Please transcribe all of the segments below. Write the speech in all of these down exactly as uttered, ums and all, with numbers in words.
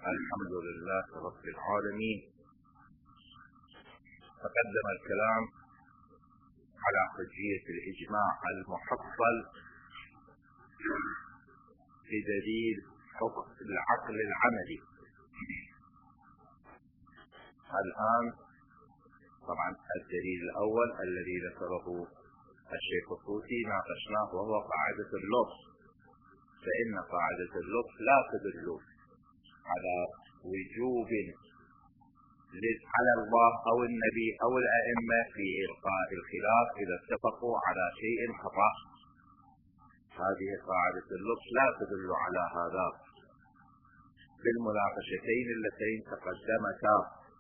الحمد لله رب العالمين. تقدم الكلام على حجية الإجماع المحصل بدليل حكم العقل العملي. الآن طبعا الدليل الأول الذي ذكره الشيخ الطوسي ناقشناه وهو قاعدة اللطف، فإن قاعدة اللطف لا تدل على وجوب على الله أو النبي أو الأئمة في إلقاء الخلاف إذا اتفقوا على شيء خطأ. هذه قاعدة اللطف لا تدل على هذا. في المناقشتين اللتين تقدمتا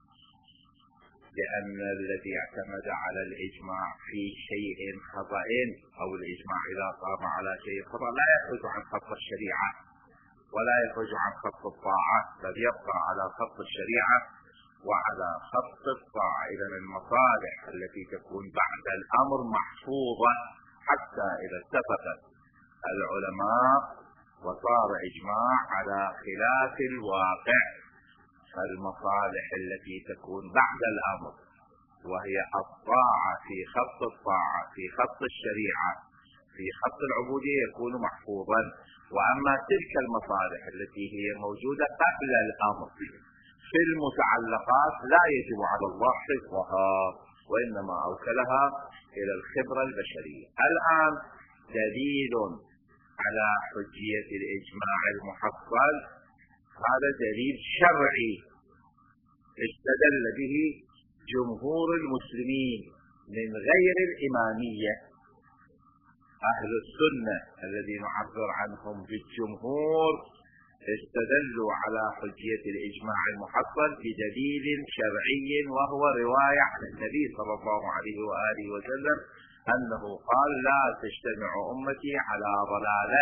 لأن الذي اعتمد على الإجماع في شيء خطأ أو الإجماع إذا قام على شيء خطأ لا يخرج عن خط الشريعة ولا يخرج عن خط الطاعة، بل يبقى على خط الشريعة وعلى خط الطاعة. إذن المصالح التي تكون بعد الأمر محفوظة حتى إذا اتفقت العلماء وصار إجماع على خلاف الواقع، فالمصالح التي تكون بعد الأمر وهي الطاعة في خط الطاعة في خط الشريعة في خط العبودية يكون محفوظا، وأما تلك المصالح التي هي موجودة قبل الأمر في المتعلقات لا يجب على الله حفظها وإنما أوكلها إلى الخبرة البشرية. الآن دليل على حجية الإجماع المحصل، هذا دليل شرعي استدل به جمهور المسلمين من غير الإمامية. أهل السنة الذين نعبر عنهم بالجمهور استدلوا على حجية الإجماع المحصل بدليل شرعي وهو رواية عن النبي صلى الله عليه وآله وسلم أنه قال: لا تجتمع أمتي على ضلالة.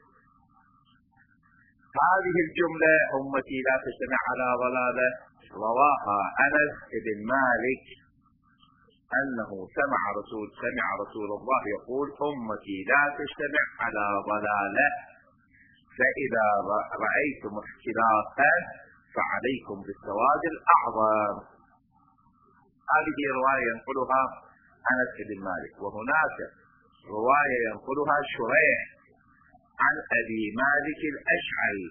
هذه الجملة أمتي لا تجتمع على ضلالة رواها أنس بن مالك أنه سمع رسول سمع رسول الله يقول: أمتي لا تجتمع على ضلالة، فإذا رأيتم اختلافا فعليكم بالسواد الأعظم. هذه رواية ينقلها أنس بن مالك، وهناك رواية ينقلها شريح عن أبي مالك الأشعري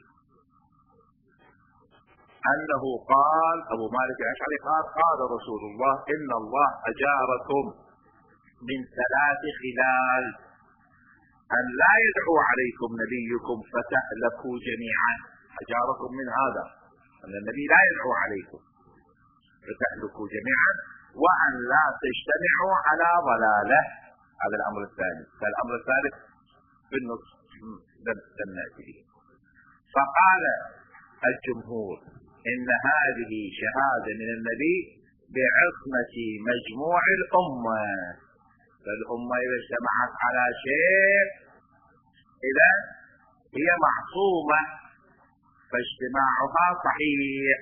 أنه قال أبو مالك الأشعري قال: قال رسول الله: إن الله أجاركم من ثلاث خلال، أن لا يدعو عليكم نبيكم فتهلكوا جميعا. أجاركم من هذا أن النبي لا يدعو عليكم فتهلكوا جميعا، وأن لا تجتمعوا على ضلالة. هذا الأمر الثاني. فالأمر الثالث بالنص لم نأتي به. فقال الجمهور إن هذه شهادة من النبي بعصمة مجموع الأمة، فالأمة إذا اجتمعت على شيء إذا هي معصومة فاجتماعها صحيح.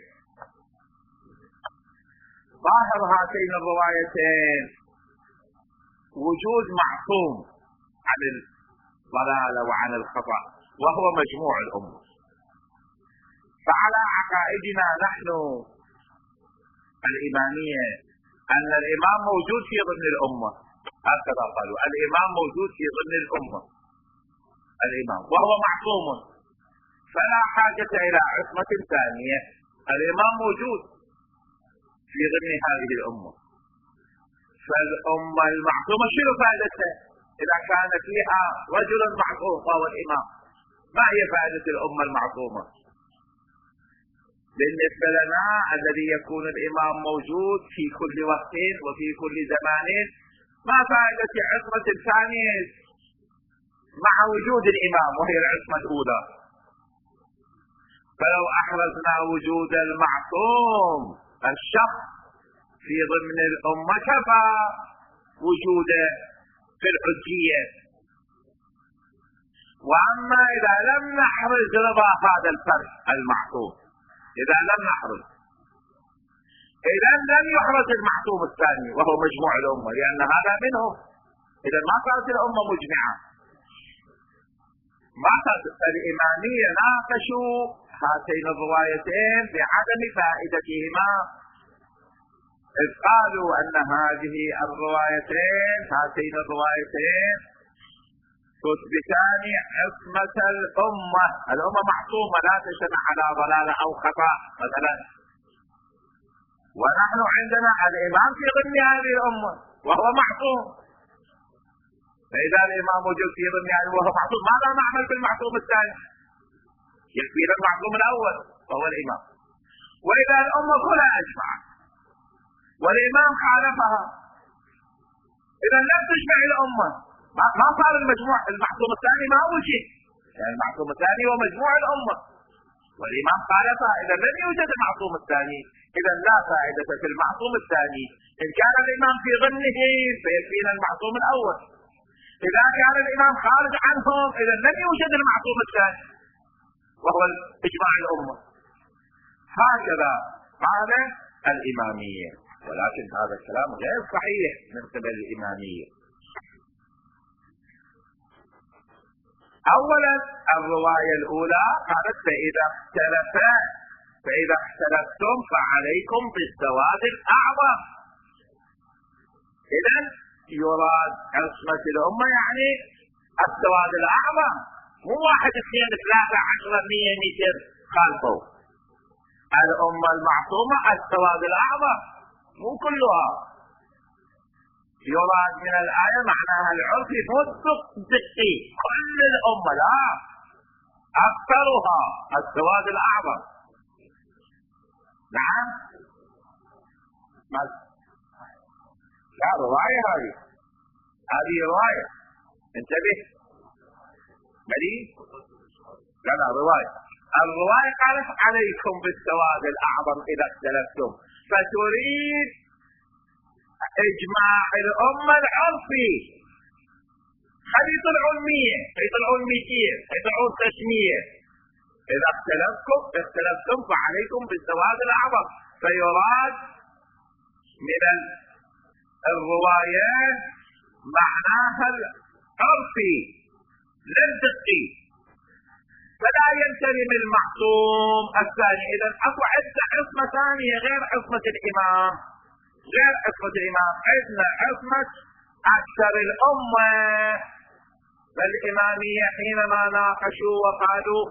ظاهر هاتين الروايتين وجود معصوم عن الضلالة وعن الخطأ وهو مجموع الأمة. فعلى عقائدنا نحن الإمامية أن الإمام موجود في ضمن الأمة، هكذا قالوا: الإمام موجود في ضمن الأمة الإمام وهو معصوم، فلا حاجة إلى عصمة ثانية. الإمام موجود في ضمن هذه الأمة، فالأمة المعصومة شنو فائدتها إذا كان فيها رجل معصوم وهو الإمام؟ ما هي فائدة الأمة المعصومة؟ بالنسبة لنا الذي يكون الإمام موجود في كل وقت وفي كل زمان، ما فائدة عصمة الثانية مع وجود الإمام وهي العصمة الأولى؟ فلو أحرزنا وجود المعصوم الشخص في ضمن الأمة كفى وجوده في الحجية. وأما إذا لم نحرز رضا هذا الفرد المعصوم، إذا لم نحرز إذا لم يحرز المعصوم الثاني وهو مجموع الأمة، لأن هذا منهم. إذا ما صارت الأمة مجمعة، ما صارت. الإمامية ناقشوا هاتين الروايتين بعدم فائدتهما، إذ قالوا أن هذه الروايتين هاتين الروايتين تثبتان عصمة الأمة، الأمة معصومة لا تجتمع على ضلالة أو خطأ مثلا، ونحن عندنا الإمام في ضمن هذه الأمة وهو معصوم. فإذا الإمام وجد في ضمن هذه وهو معصوم، ماذا نعمل بالمعصوم الثاني؟ يكفينا المعصوم الأول وهو الإمام. وإذا الأمة كلها أجمعت والإمام خالفها، إذا لم تجمع الأمة، ما صار المجموع المعصوم الثاني ما وجد، يعني المعصوم الثاني هو مجموع الأمة والإمام خالفها، إذا لم يوجد المعصوم الثاني، إذا لا فائدة في المعصوم الثاني. إن كان الإمام في ضمنه فيكفينا المعصوم الأول، إذا كان الإمام خارج عنهم إذا لم يوجد المعصوم الثاني وهو إجماع الأمة. هكذا قال الإمامية، ولكن هذا الكلام غير صحيح من قبل الإمامية. أولا الرواية الأولى قالت فإذا اختلفا فإذا اختلفتم فعليكم بالسواد الأعظم. إذا يراد عصمة الأمة يعني السواد الأعظم، مو واحد اثنين ثلاثة عشرة مية متر خالفوا. الأمة المعصومة السواد الأعظم مو كلها. يراد من الآية معناها العرفي مو الدقي كل الأمة، لا أكثرها السواد الأعظم. نعم لا رواية هذه هذه رواية انتبه بلي لا لا رواية. الرواية قالت عليكم بالسواد الأعظم إذا اختلفتم، فتريد إجماع الأمة العرفي. خلي يطلعون مية يطلعون مئتين يطلعون ثلاثمية، إذا اختلفتم اختلفتم فعليكم بالسواد الأعظم. فيراد من الروايات معناها العرفي لا الدقي، فلا ينتمي المعصوم الثاني. إذا أكو عدة عصمة ثانية غير عصمة الإمام، غير عصمة الإمام عندنا عصمة أكثر الأمة. فالإمامية حينما ناقشوا وقالوا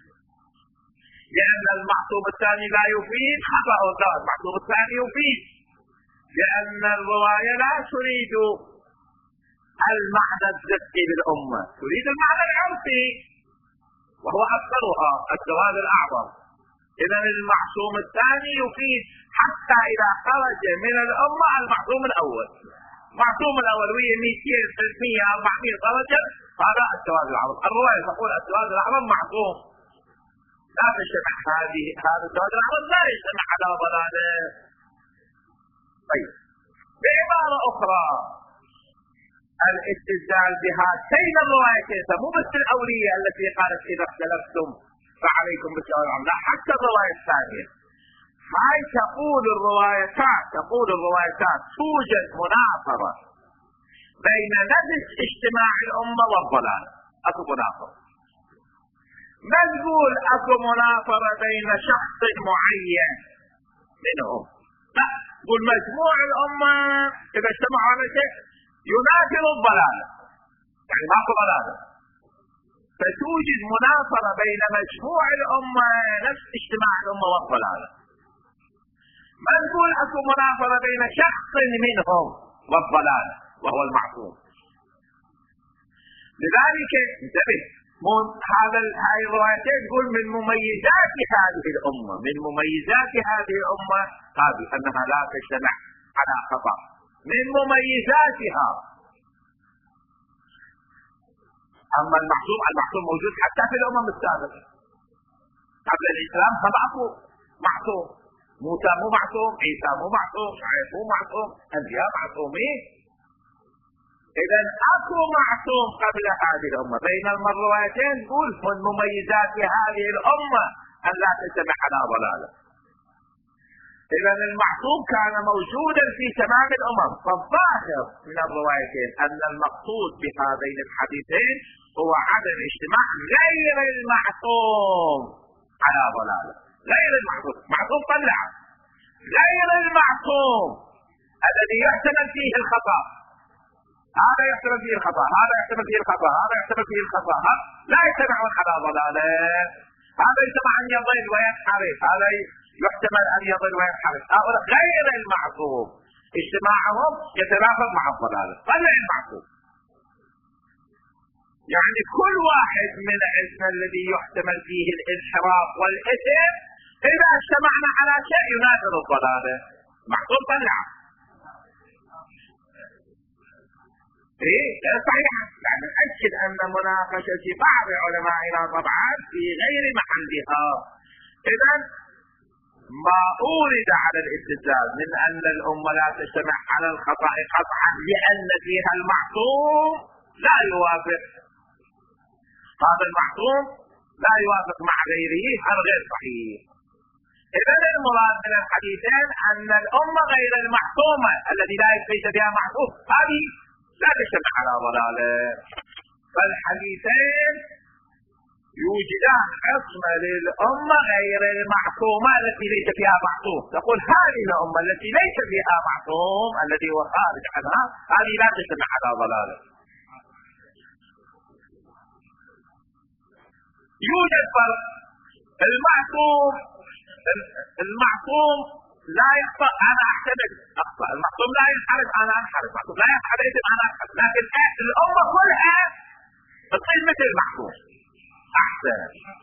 لأن المعصوم الثاني لا يفيد خطأ، المعصوم الثاني يفيد، لأن الرواية لا تريد المعنى الدقي بالأمة، تريد المعنى العرفي وهو أكثرها السواد الأعظم. إذا المعصوم الثاني يفيد حتى إذا خرج من الأمة المعصوم الأول. المعصوم الأول ويا مئتين ثلاثمية أربعمية درجة هذا السواد الأعظم. الرواية تقول السواد الأعظم معصوم، لا تجتمع هذه هذا السواد الأعظم لا يجتمع على ضلاله. طيب بعبارة أخرى الاستدلال بهاتين الروايتين مو بس الأولية التي قالت إذا اختلفتم فعليكم بالسواد الأعظم، لا حتى الرواية الثانية هاي تقول الروايتان تقول الروايتان توجد مناظرة بين نفس اجتماع الأمة والضلال. أكو مناظرة، ما تقول أكو مناظرة بين شخص معين منهم، لا تقول مجموع الأمة إذا اجتمعوا على شيء يناثر الضلال، يعني ماكو ضلالة. فتوجد مناظرة بين مجموع الأمة نفس اجتماع الأمة والضلالة. ما نقول اكو مناظرة بين شخص منهم والضلال وهو المعصوم. لذلك انتبه، هذا هاي الروايتين تقول من مميزات هذه الأمة، من مميزات هذه الأمة هذه أنها لا تجتمع على خطأ، من مميزاتها. أما المعصوم المعصوم موجود حتى في الأمم السابقة قبل الإسلام، فمعصوم معصوم موسى مو معصوم، عيسى مو معصوم، شعيب مو معصوم، أنبياء معصومين. إذا أكو معصوم قبل هذه الأمة. بينما الروايتين تقول من مميزات هذه الأمة أن لا تجتمع على ضلالة. إذا المعصوم كان موجودا في تمام الأمم. فالظاهر من الروايتين أن المقصود بهذين الحديثين هو عدم اجتماع غير المعصوم على ضلاله. غير المعصوم، معصوم طلع. غير المعصوم الذي يحتمل فيه الخطأ، هذا يحتمل فيه الخطأ، هذا يحتمل فيه الخطأ، هذا يحتمل فيه الخطأ، لا يجتمعون على ضلاله. هذا يجتمع أن يضل وينحرف، هذا يحتمل أن يضل وينحرف. غير المعصوم اجتماعهم يتنافى مع الضلاله. طلع المعصوم، يعني كل واحد من العلم الذي يحتمل فيه الانحراف والإثم إذا اجتمعنا على شيء ينافر الضلاله. معصوم طلع. ايه صحيح. يعني أكد أن مناقشة بعض علمائنا طبعا في غير محلها. إذا ما أورد على الاستدلال من أن الأمة لا تجتمع على الخطأ قطعا لأن فيها المعصوم لا يوافق. هذا المعصوم لا يوافق مع غيره، هذا غير صحيح. إذن المراد من الحديثين أن الأمة غير المعصومة الذي لا ليس فيها معصوم هذه لا تجتمع على ضلاله. فالحديثين يوجدان عصمة للأمة غير المعصومة التي ليس فيها معصوم. تقول هذه الأمة التي ليس فيها معصوم الذي هو خارج عنها هذه لا تجتمع على ضلاله. يوجد فرق. المعصوم المعصوم لا يخطأ، أنا أحتمل أخطأ. المعصوم لا ينحرف، أنا أنحرف. المعصوم لا ينحرف، أنا أنحرف. لكن الأمة كلها تصير مثل المعصوم. أحسن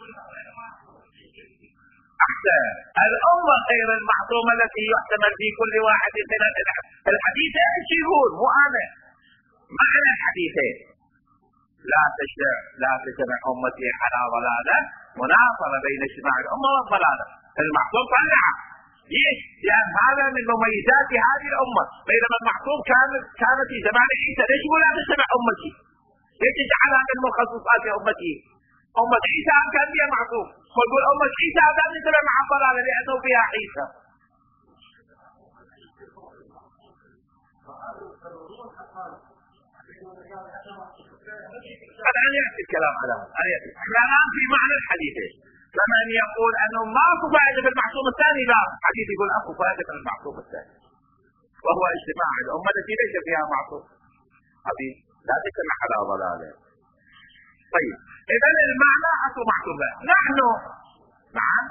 أحسن الأمة غير المعصومة التي يحتمل في كل واحد من الحديثين. ايش يقول؟ مو أنا معنى الحديثين لا تجتمع لا تجتمع أمتي على ضلالة، مناظرة بين اجتماع الأمة والضلالة. المعصوم طلع. ليش؟ لأن هذا من مميزات هذه الأمة. بينما المعصوم كانت كانت في زمان عيسى. ليش يقول لا تجتمع أمتي؟ ليش جعلها من مخصصات أمتي؟ أمة عيسى كان فيها معصوم، ويقول أمة عيسى لا تجتمع مع الضلالة لأنه فيها عيسى. هذا أن يأتي الكلام على هذا. احنا الآن في معنى الحديثين. فمن يقول أنه ما أكو فائدة في المعصوم الثاني، لا، الحديث يقول أكو فائدة في المعصوم الثاني، وهو اجتماع الأمة التي ليس فيها معصوم هذه لا تجتمع على ضلاله. طيب إذا المعنى أكو معصوم. نحن نعم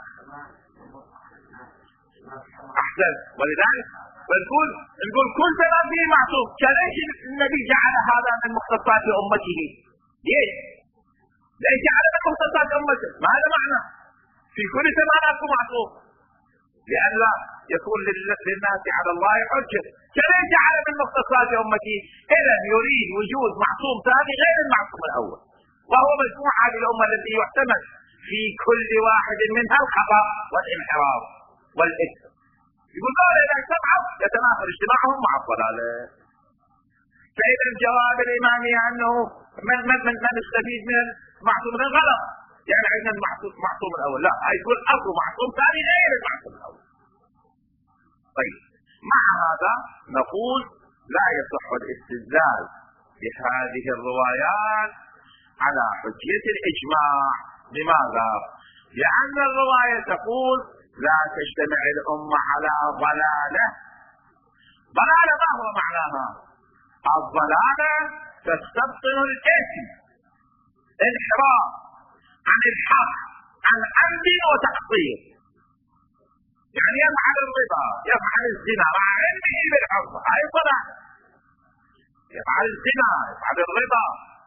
أحسن. ولذلك بنقول نقول كل زمان فيه معصوم. ليش النبي جعل هذا من مختصات أمته؟ ليش؟ ليش جعل من مختصات أمته؟ ما هذا معنى في كل زمان أكو معصوم، لأن لا يكون للناس على الله حجة. ليش جعل من مختصات أمته؟ إذا يريد وجود معصوم ثاني غير المعصوم الأول، وهو مجموع هذه الأمة التي يحتمل في كل واحد منها الخطأ والانحراف والإثم. يقول قال إذا اجتمعوا يتنافر اجتماعهم مع الضلالة. فإذا الجواب الإمامي أنه من من من, من يستفيد من المعصوم الغلط، يعني عندنا المعصوم معصوم الأول، لا، يقول أكو معصوم ثاني غير المعصوم الأول. طيب مع هذا نقول لا يصح الاستدلال بهذه الروايات على حجية الإجماع. لماذا؟ لأن الرواية تقول لا تجتمع الأمة على ضلالة. ضلالة ما هو معناها؟ الضلالة تستبطن الإثم، انحراف عن الحق عن عمد وتقصير. يعني يفعل الربا، يفعل الزنا مع علمه بالحق، هاي ضلالة. يفعل الزنا، يفعل الربا.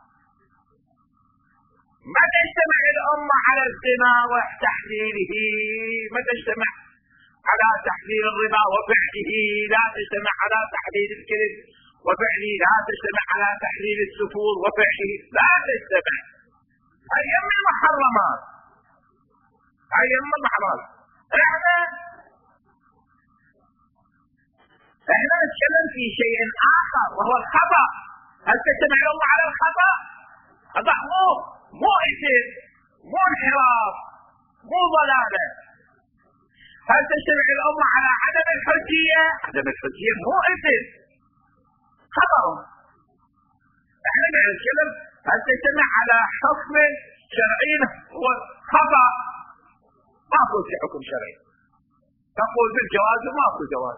ما تجتمع الأمة على الزنا وتحليله، ما تجتمع على تحليل الربا وفعله، لا تجتمع على تحليل الكذب وفعله، لا تجتمع على تحليل السفور وفعله، لا تجتمع. هي من المحرمات، هي من المحرمات. احنا احنا نتكلم في شيء آخر وهو الخطأ. هل تجتمع الأمة على الخطأ؟ خطأ مو مو إثم، مو انحراف، مو ضلالة. هل تجتمع الأمة على عدم الحجية؟ عدم الحجية مو إثم، خطأ. احنا نتكلم هل تجتمع على حكم شرعي هو خطأ. ماكو حكم شرعي. تقول بالجواز وماكو جواز،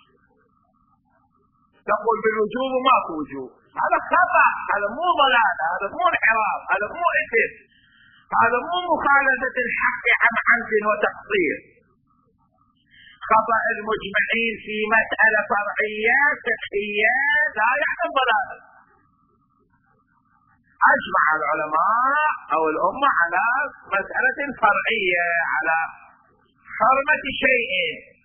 تقول بالوجوب وماكو وجوب. هذا خطأ، هذا مو ضلالة، هذا مو انحراف، هذا مو إثم، هذا مو مخالفة الحق عن عمد وتقصير. خطأ المجمعين في مسألة فرعية فقهية لا يعني ضلالة. أجمع العلماء أو الأمة على مسألة فرعية، على حرمة شيء،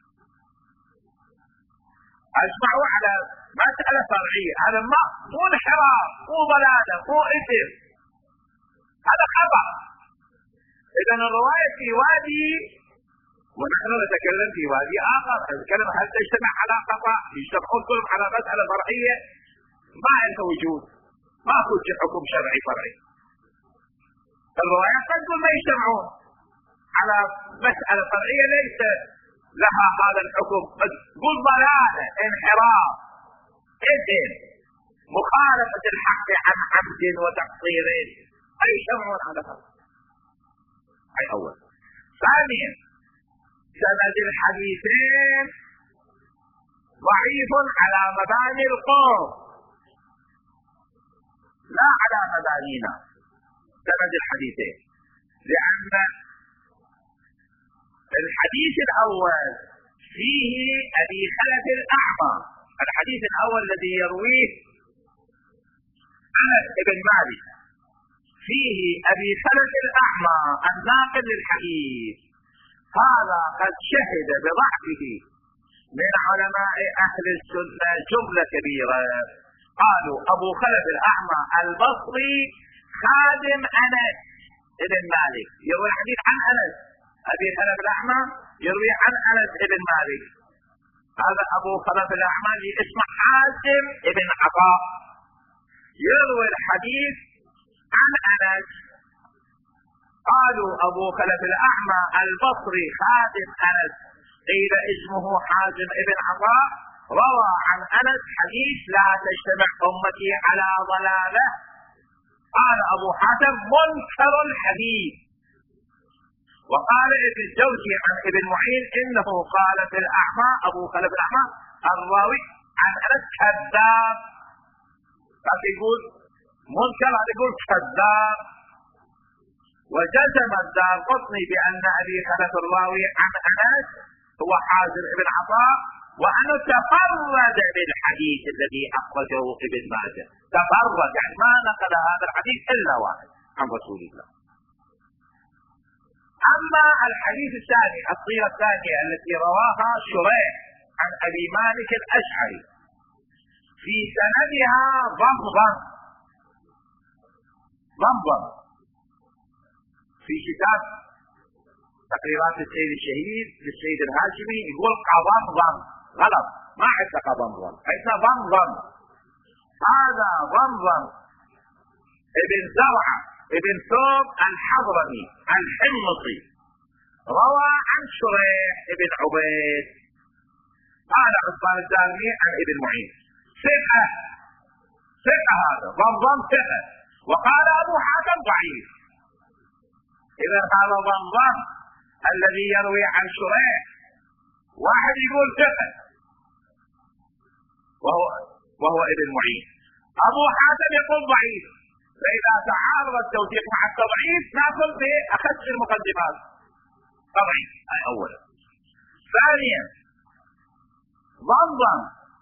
أجمعوا على مسألة فرعية. هذا ما مو انحراف، مو ضلالة، مو إثم، هذا خطأ. إذا الرواية في وادي ونحن نتكلم في وادي آخر، نتكلم هل تجتمع على خطأ، يجتمعون كلهم على مسألة فرعية ما عندها وجود، ما كنت حكم شرعي فرعي. الروايات قد ما يجتمعون على مسألة فرعية ليس لها هذا الحكم، قل ضلالة، انحراف، إثم، مخالفة الحق عن عمد وتقصير، أي يجتمعون على هذا. أي أول. ثانيا، سند الحديثين ضعيف على مباني القوم لا على مبانينا. سند الحديثين، لأن الحديث الأول فيه أبي خلف الأعمى، الحديث الأول الذي يرويه أنس بن مالك فيه أبي خلف الأعمى الناقل للحديث، هذا قد شهد بضعفه من علماء أهل السنة جملة كبيرة. قالوا أبو خلف الأعمى البصري خادم أنس بن مالك، يروي الحديث عن أنس. أبي خلف الأعمى يروي عن أنس بن مالك، هذا أبو خلف الأعمى اللي اسمه حاتم بن عطاء، يروي الحديث عن أنس. قالوا أبو خلف الأعمى البصري خادم أنس، قيل اسمه حاتم بن عطاء، روى عن أنس حديث لا تجتمع أمتي على ضلالة. قال أبو حاتم منكر الحديث. وقال ابن الجوزي عن ابن معين إنه قال في الأعمى أبو خلف الأعمى الراوي عن أنس كذاب، فيقول منكر، يقول كذاب. وجزم الدارقطني بأن أبي خلف الراوي عن أنس هو حازم بن عطاء، وأنه تفرد بالحديث الذي أخرجه ابن ماجه، تفرد يعني ما نقل هذا الحديث إلا واحد عن رسول الله. أما الحديث الثاني، الصيغة الثانية التي رواها شريح عن أبي مالك الأشعري، في سندها ضمضم ضمضم في كتاب تقريرات السيد الشهيد للسيد الهاشمي يقول قضمضم، غلط، ما عندنا قضمضم، عندنا ضمضم. هذا ضمضم ابن زرعة ابن ثوب الحضرمي الحمصي، روى عن شريح ابن عبيد، قال عثمان الدارمي عن ابن معين ثقة، ثقة، هذا ضمضم ثقة. وقال أبو حاتم ضعيف. إذا هذا ضمضم الذي يروي عن شريح واحد يقول ثقة وهو وهو ابن معين، أبو حاتم يقول ضعيف. فإذا تعارض التوثيق مع التضعيف نأخذ بأخذ المقدمات. تضعيف أي أولا. ثانيا، ضمضم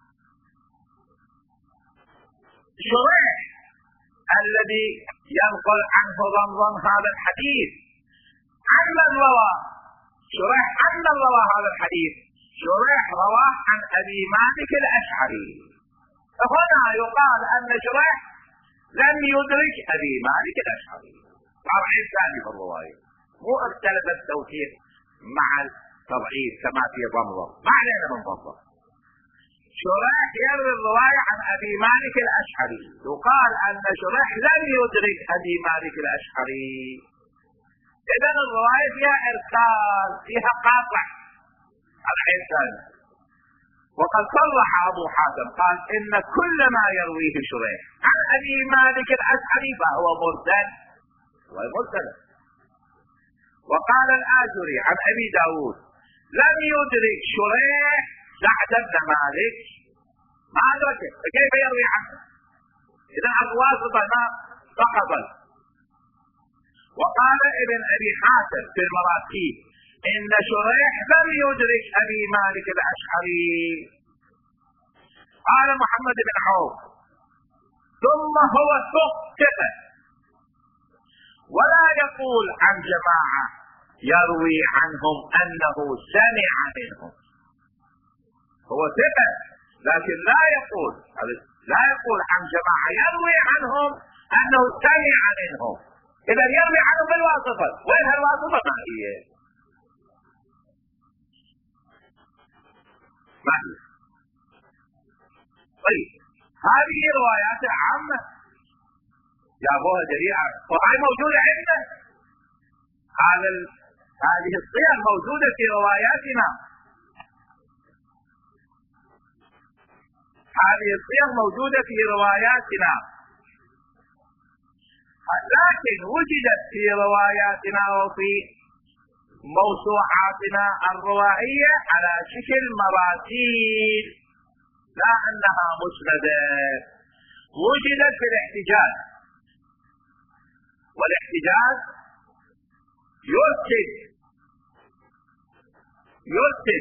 شريح الذي ينقل عنه ضمضم هذا الحديث عن من روى شريح، عن من روى هذا الحديث؟ شريح رواه عن أبي مالك الأشعري. فهنا يقال أن شريح لم يدرك أبي مالك الأشعري. تضعيف ثاني في الرواية، مو اختلف التوثيق مع التضعيف كما في ضمضم، ما علينا من ضمضم. شريح يروي الرواية عن أبي مالك الأشعري، يقال أن شريح لم يدرك أبي مالك الأشعري. إذن الرواية فيها إرسال، فيها قاطع. الحين ثاني، وقد صرح أبو حاتم قال إن كل ما يرويه شريح عن أبي مالك الأشعري فهو مرسل، هو مرسل. وقال الآجري عن أبي داود لم يدرك شريح سعد بن مالك، ما أدركه فكيف يروي عنه؟ إذا الواسطة ما فقط. وقال ابن أبي حاتم في المراسيل إن شريح لم يدرك أبي مالك الأشعري. قال محمد بن عوف ثم هو ثقة ولا يقول عن جماعة يروي عنهم أنه سمع منهم. هو ثقة لكن لا يقول لا يقول عن جماعة يروي عنهم أنه سمع منهم. إذا يروي عنهم بالواسطة. وين الواسطة؟ ما هي ما هي طيب هذه روايات عامة جابوها جريئة وهي موجودة عندنا. هذا هذه الصيغ موجودة في رواياتنا. هذه الصيغ موجودة في رواياتنا لكن وجدت في رواياتنا وفي موسوعاتنا الروائية على شكل مراسيل لا أنها مسندة. وجدت في الاحتجاج، والاحتجاج يرسل يرسل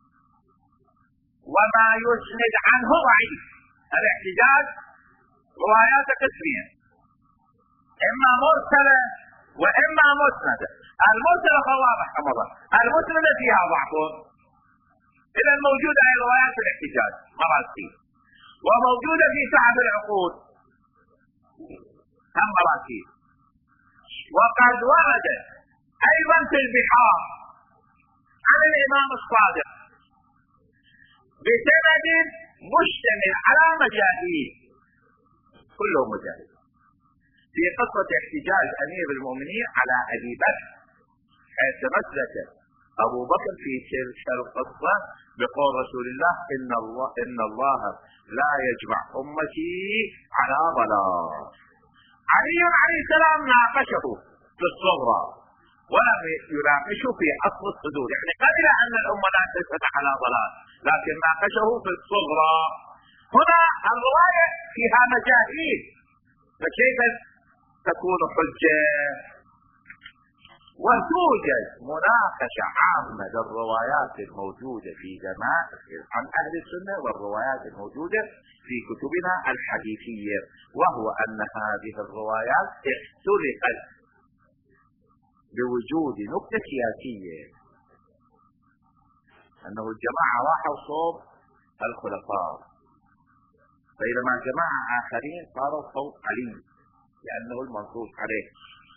وما يسند عنه ضعيف. الاحتجاج روايات قسمية، إما مرسلة وإما مسندة. المرسلة فواضح أمرها، المسندة فيها ضعف. إذا موجودة أي روايات في الاحتجاج مراسيل، وموجودة في سعد العقود هم مراسيل. وقد ورد أيضا في البحار عن الإمام الصادق بسند مشتمل على مجاهيل كلهم مجاهيل في قصة احتجاج أمير المؤمنين على أبي بكر، حيث مسلك أبو بكر في تلك القصة بقول رسول الله إن الله إن الله لا يجمع أمتي على ضلال. علي عليه السلام ناقشه في الصغرى ولم يناقشه في أصل الصدور، يعني قبل أن الأمة لا تثبت على ضلال لكن ناقشه في الصغرى. هنا الرواية فيها مجاهيل فكيف تكون حجة؟ وتوجد مناقشة عامة للروايات الموجودة في جماعة عن أهل السنة والروايات الموجودة في كتبنا الحديثية، وهو أن هذه الروايات اختلقت بوجود نكتة سياسية، أنه الجماعة راحوا صوب الخلفاء، بينما جماعة آخرين صاروا صوب علي لأنه المنصوص عليه.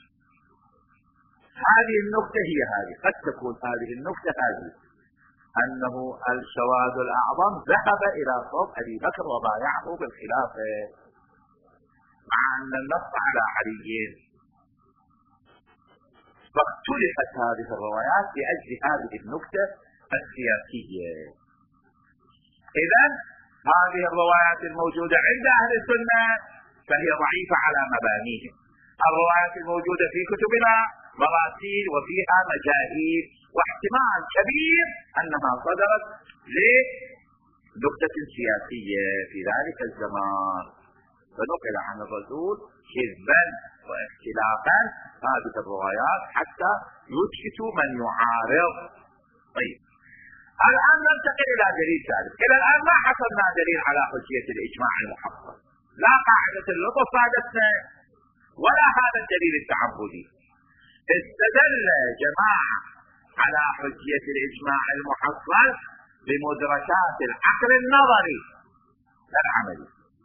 هذه النقطة هي هذه، قد تكون هذه النقطة هذه أنه السواد الأعظم ذهب إلى صوب أبي بكر وبايعه بالخلافة مع أن النص على عليين، فاختلفت هذه الروايات لأجل هذه النقطة السياسية. إذا هذه الروايات الموجودة عند أهل السنة فهي ضعيفة على مبانيهم. الروايات الموجودة في كتبنا مراسيل وفيها مجاهيل، واحتمال كبير أنها صدرت لنقطة سياسية في ذلك الزمان فنقل عن الرسول كذبا واختلافا هذه الروايات حتى يسكت من يعارض. طيب الآن ننتقل إلى دليل ثالث. إلى الآن ما حصلنا دليل على حجية الإجماع المحصل، لا قاعدة اللطف فادتنا ولا هذا الدليل التعبدي. استدل جماعة على حجية الإجماع المحصل بمدركات العقل النظري لا العملي.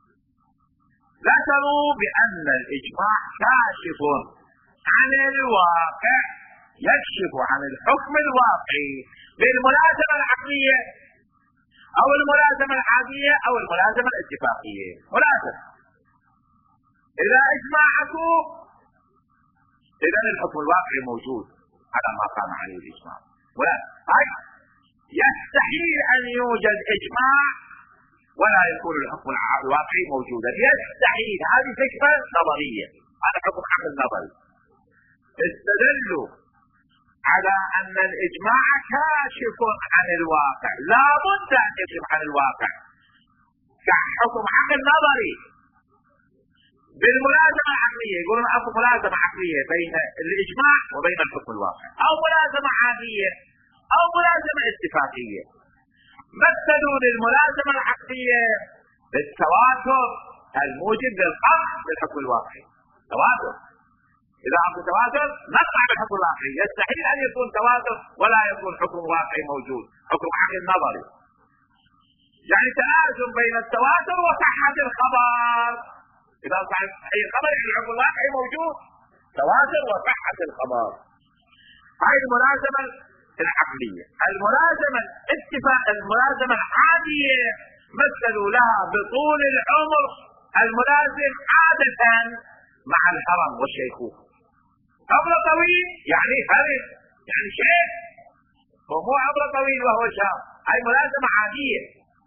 ذكروا بأن الإجماع كاشف عن الواقع، يكشف عن الحكم الواقعي بالملازمة العقلية أو الملازمة العادية أو الملازمة الاتفاقية. ملازمة إذا إجماعكم إذا الحكم الواقعي موجود على ما قام عليه الإجماع. ولا هاي يستحيل أن يوجد إجماع ولا يكون الحكم الواقعي موجودا، يستحيل. هذه فكرة نظرية، هذا حكم عقل نظري. استدلوا على أن الإجماع كاشف عن الواقع، لا بد أن يكشف عن الواقع كحكم عقل نظري بالملازمة العقلية. يقولون أكو ملازمة عقلية بين الإجماع وبين الحكم الواقع، أو ملازمة عادية أو ملازمة اتفاقية. مثلوا للملازمة العقلية بالتواتر الموجب للقطع بالحكم الواقعي. تواتر، إذا أكو تواتر نقطع بالحكم الواقعي. يستحيل أن يكون تواتر ولا يكون حكم واقعي موجود، حكم عقل نظري. يعني تلازم بين التواتر وصحة الخبر. إذا صحيح الخبر يعني الحكم الواقعي موجود، تواتر وصحة الخبر. هاي الملازمة العقلية. الملازمة الاتفاق الملازمة العادية مثلوا لها بطول العمر الملازم عادة مع الهرم والشيخوخة. عمر طويل يعني هرم، يعني شيء، ومو عمر طويل وهو شاب. هاي ملازمة عادية.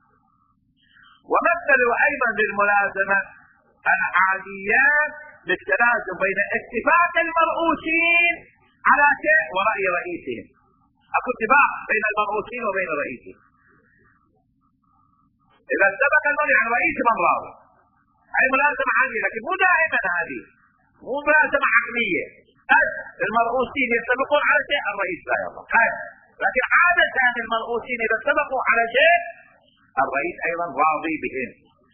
ومثلوا أيضا للملازمة العادية بالتلازم بين اتفاق المرؤوسين على شيء ورأي رئيسهم. اكو اتفاق بين المرؤوسين وبين رئيسهم. اذا اتفق المرء عن رئيس من راضي، هاي ملازمة عادية، لكن مو دائما هذه، مو ملازمة عقلية. قد المرؤوسين يتفقون على شيء الرئيس لا يرضى، لكن عادة المرؤوسين اذا اتفقوا على شيء الرئيس ايضا راضي بهم.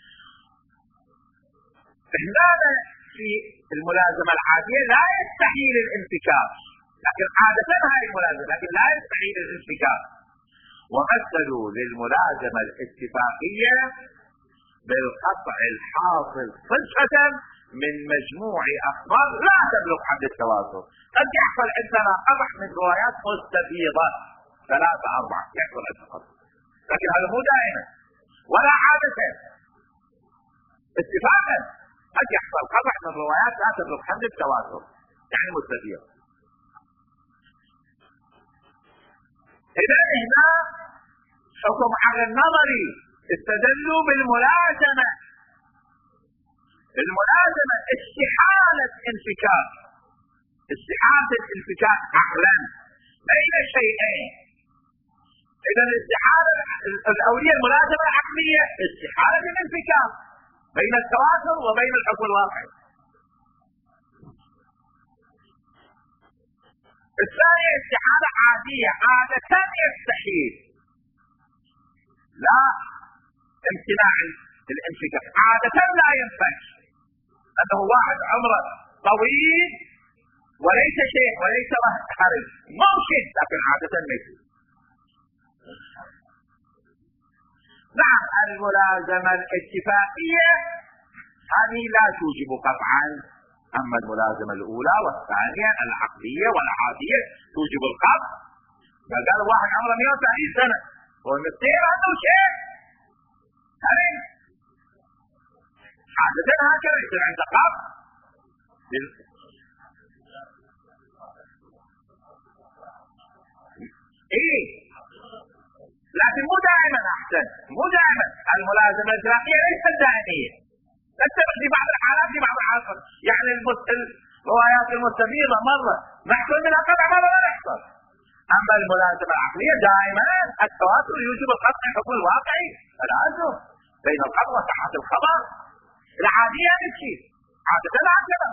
هنا في الملازمة العادية لا يستحيل الانفكاك، لكن عادة هاي الملازمة، لكن لا يستحيل الانفكاك. ومثلوا للملازمة الاتفاقية بالقطع الحاصل صدفة من مجموع أخبار لا تبلغ حد التواتر. قد يحصل عندنا قطع من روايات مستفيضة ثلاثة أربعة، يحصل عندنا قطع، لكن هذا مو دائما ولا عادة. اتفاقا قد يحصل قطع من روايات لا تبلغ حد التواتر، يعني مستفيض. إذا هنا حكم على النظري استدلوا بالملازمة. الملازمة استحالة انفكاك، استحالة الانفكاك عقلا بين شيئين. إذا الاستحالة الأولية الملازمة العقلية استحالة الانفكاك بين التواتر وبين الحكم الواقعي. الثانية استحالة عادية، عادة يستحيل، لا امتناع الانفكاك، عادة لا ينفك، أنه واحد عمره طويل وليس شيء وليس هرم ممكن، لكن عادة ما يصير. نعم الملازمة الاتفاقية هذه لا توجب قطعا، أما الملازمة الأولى والثانية العقلية والعادية توجب القطع. قال واحد عمره مئة وثلاثين سنة ومثير عنده شيء هرم، عادة هكذا يصير عنده قطع. ايه لكن مو دائما احسن، مو دائما. الملازمة الاتفاقية ليست دائمية، تتفق في بعض الحالات في بعض الحالات. يعني الروايات المستفيضة مرة نحصل منها قطع، مرة لا نحصل. اما الملازمة العقلية دائما التواتر يوجب القطع الحكم الواقعي، تلازم بين القطع وصحة الخبر. العادية نمشي عادة هكذا.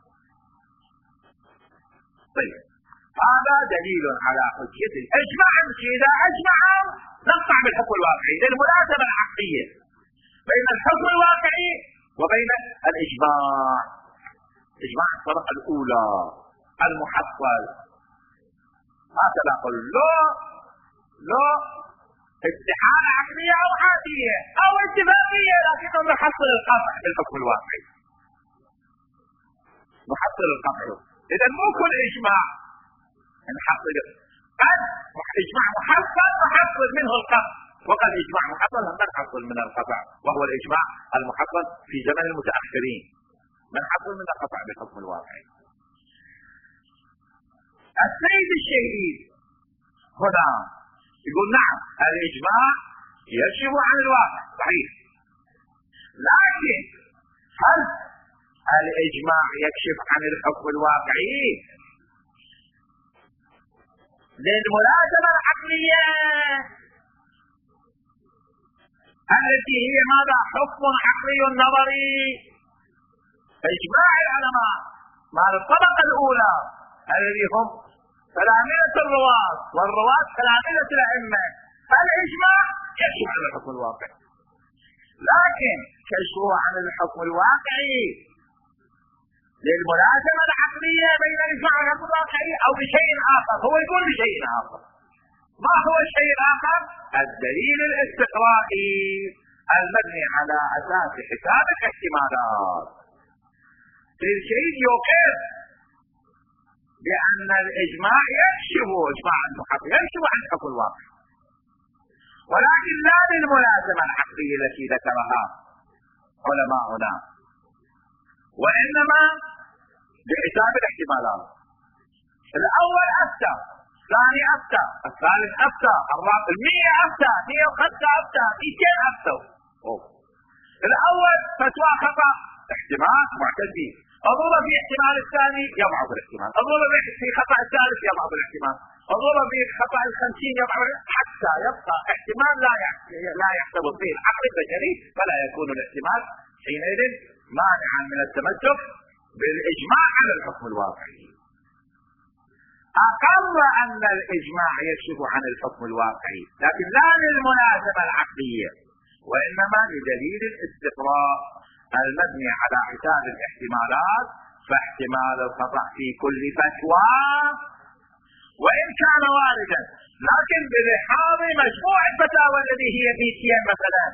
طيب هذا دليل على حجية الاجماع. اذا اجمعوا نقطع بالحكم الواقعي للملازمة العقلية بين الحكم الواقعي وبين الاجماع. اجماع الطبقة الاولى المحصل. هكذا قل لا لا استحالة عقلية او عادية او اتفاقية، لكن نحصل القطع بالحكم الواقعي، نحصل القطع. اذا مو كل اجماع نحصل، قد اجماع محصل نحصل منه القطع، وقد اجماع محصل لم نحصل من القطع، وهو الاجماع المحصل في زمن المتاخرين نحصل من القطع بالحكم الواقعي. السيد الشهيد هنا يقول نعم الاجماع يكشف عن الواقع صحيح، لكن هل الاجماع يكشف عن الحكم الواقعي؟ للملازمة العقلية التي هي ماذا؟ حكم عقلي نظري. اجماع العلماء مع الطبقة الاولى الذي هم تلامذة الرواة والرواة تلامذة الائمة، الاجماع يكشف عن الحكم الواقعي، لكن كشفه عن الحكم الواقعي للملازمة العقلية بين الاجماع والحكم الواقعي او بشيء اخر. هو يقول بشيء اخر. ما هو الشيء الاخر؟ الدليل الاستقرائي المبني على اساس حساب الاحتمالات. الشيء يقر بان الاجماع يكشف اجماع المحقق يكشف عن الحكم الواقعي، ولكن لا للملازمة العقلية التي ذكرها علماؤنا، وانما بحساب الاحتمالات. الاول افتى، الثاني افتى، الثالث افتى، الرابع المية افتى، مية وخمسة افتى، مئتين افتى. الاول فتوى خطأ احتمال معتدي، اضرب في احتمال الثاني يضعف الاحتمال، اضرب في خطأ الثالث يضعف الاحتمال، اضرب في خطأ الخمسين يضعف، حتى يبقى احتمال لا لا يحتمل فيه العقل البشري، فلا يكون الاحتمال حينئذ مانعا من التمسك بالاجماع على الحكم الواقعي. اقر ان الاجماع يكشف عن الحكم الواقعي، لكن لا للملازمة العقلية، وانما لدليل الاستقراء المبني على حساب الاحتمالات، فاحتمال الخطأ في كل فتوى وان كان واردا، لكن بلحاظ مجموع الفتاوى الذي هي مئتين مثلا،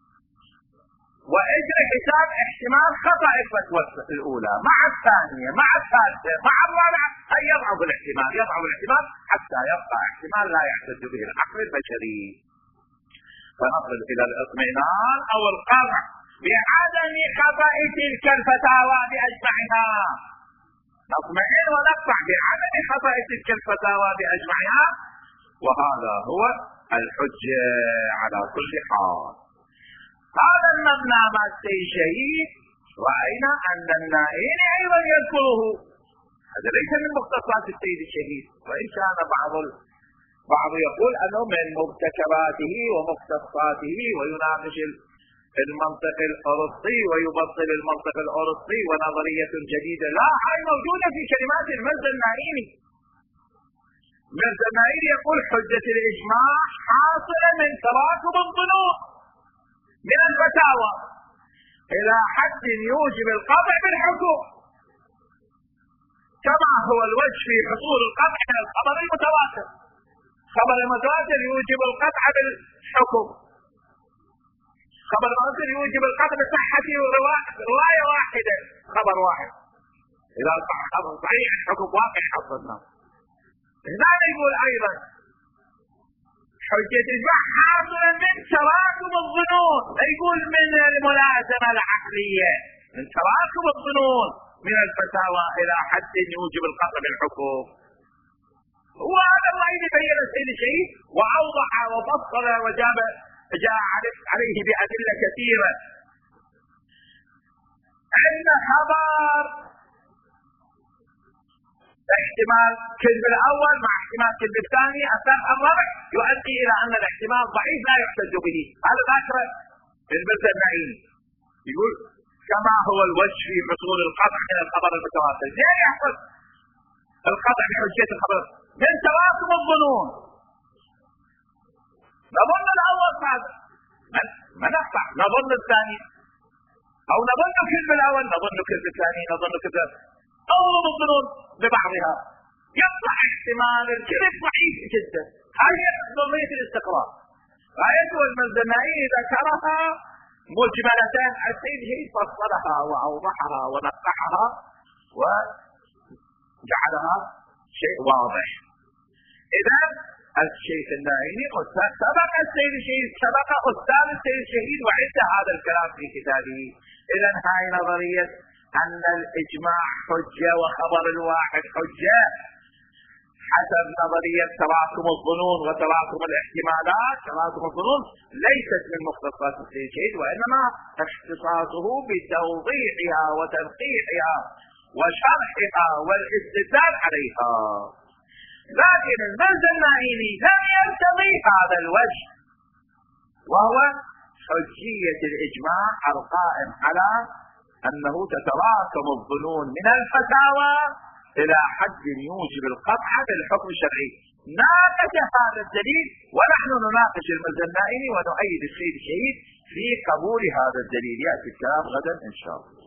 واجري حساب احتمال خطأ الفتوى الاولى مع الثانية مع الثالثة مع الرابعة، اي يضعف الاحتمال يضعف الاحتمال حتى يبقى احتمال لا يحتج به العقل البشري. فنصل الى الاطمئنان او القطع بعدم خطأ تلك الفتاوى باجمعها. نطمئن ونقطع بعدم خطأ تلك الفتاوى باجمعها، وهذا هو الحجة على كل حال. هذا المبنى مع السيد الشهيد رأينا أن النائين أيضا يذكره، هذا ليس من مختصات السيد الشهيد، وإن كان بعض بعض يقول أنه من مبتكراته ومختصاته ويناقش المنطق الأرسطي ويبطل المنطق الأرسطي ونظرية جديدة. لا، هاي موجودة في كلمات المرزا النائيني. المرزا النائيني يقول حجة الإجماع حاصلة من تراكم الظنون من الفتاوى إلى حد يوجب القطع بالحكم، كما هو الوجه في حصول القطع من الخبر المتواتر. خبر المتواتر يوجب القطع بالحكم، خبر المتواتر يوجب القطع بصحة رواية واحدة، خبر واحد. إذا صح خبر صحيح الحكم واقع حصلنا. هنا يقول أيضا حجة الإجماع حاصلة من تراكم الظنون، يقول من الملازمة العقلية، من تراكم الظنون من الفتاوى إلى حد يوجب القطع بالحكم. وهذا الرأي بين السيد الشهيد وأوضح وفصل وجاب جاء عليه بأدلة كثيرة. أن خبر احتمال كذب الأول مع احتمال كذب الثاني الثالث الرابع يؤدي إلى أن الاحتمال ضعيف لا يحتج به. هذا ذكر المرزا النائيني، يقول كما هو الوجه في حصول القطع من الخبر المتواتر. ليه يحصل القطع بحجة الخبر؟ من تراكم الظنون. نظن الأول هذا ما نقطع، نظن الثاني، أو نظن كذب الأول نظن كذب الثاني نظن كذب، أغلب الظنون ببعضها يقطع احتمال الكذب ضعيف جدا. هذه نظرية الاستقراء. آية المرزا النائيني ذكرها مجملة، السيد الشهيد فصلها وأوضحها ونقحها وجعلها شيء واضح. إذا الشيخ النائيني سبق السيد الشهيد سبق أستاذ السيد الشهيد وعد هذا الكلام في كتابه. إذا هاي نظرية أن الإجماع حجة وخبر الواحد حجة حسب نظرية تراكم الظنون وتراكم الاحتمالات. تراكم الظنون ليست من مختصات السيد الشهيد، وإنما اختصاصه بتوضيحها وتنقيحها وشرحها والاستدلال عليها. لكن المرزا النائيني لم يرتضي هذا الوجه، وهو حجية الإجماع القائم على أنه تتراكم الظنون من الفتاوى إلى حد يوجب القطع بالحكم الشرعي. ناقش هذا الدليل، ونحن نناقش المرزا النائيني ونؤيد السيد الشهيد في قبول هذا الدليل. يأتي الكلام غدا إن شاء الله.